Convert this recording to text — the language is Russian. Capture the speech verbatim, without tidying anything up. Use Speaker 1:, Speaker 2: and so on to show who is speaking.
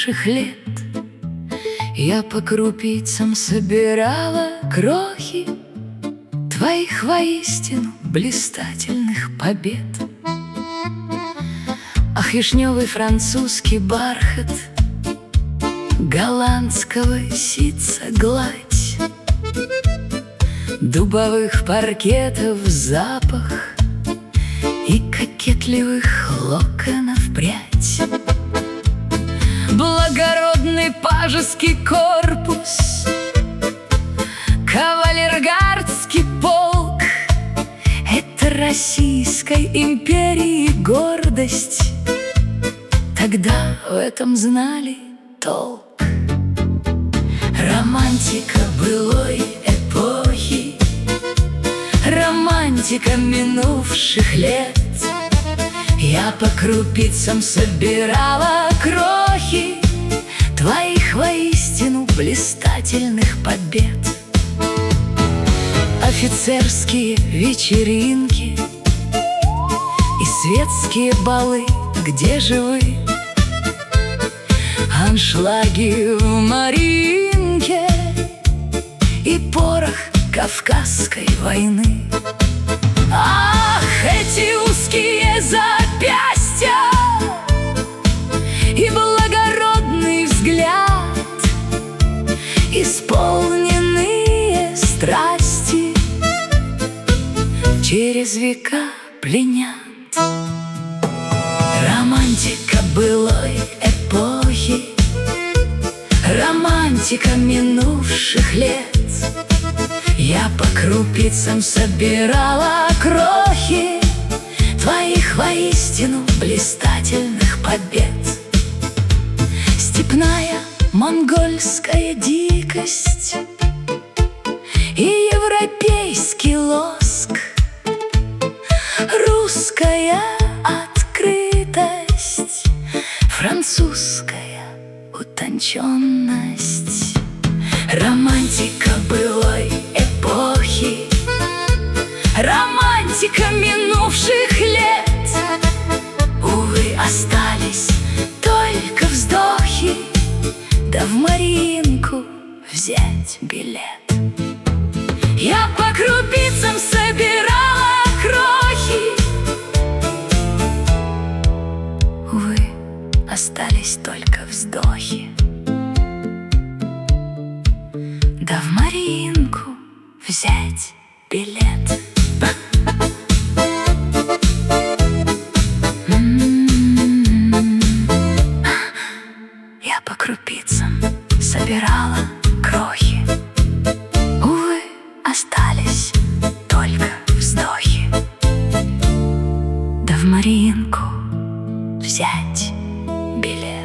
Speaker 1: минувших лет. Я по крупицам собирала крохи твоих воистину блистательных побед. Ах, вишневый французский бархат, голландского ситца гладь, дубовых паркетов запах и кокетливых локонов прядь. Благородный пажеский корпус, кавалергардский полк — это Российской империи гордость. Тогда в этом знали толк. Романтика былой эпохи, романтика минувших лет. Я по крупицам собирала крохи твоих воистину блистательных побед. Офицерские вечеринки и светские балы, где же вы? Аншлаги в Мариинке и порох Кавказской войны. Ах, эти узкие запястья и благородный взгляд, исполненные страсти, через века пленят. Романтика былой эпохи, романтика минувших лет. Я по крупицам собирала крохи твоих воистину блистательных побед. Степная монгольская дикость и европейский лоск, русская открытость, французская утонченность. Романтика былой эпохи, романтика минувших лет. Увы, остались только вздохи, да в Мариинку взять билет. Я по крупицам собирала крохи. Увы, остались только вздохи, да в Мариинку взять билет. Я по крупицам собирала крохи. Увы, остались только вздохи, да в Мариинку взять билет.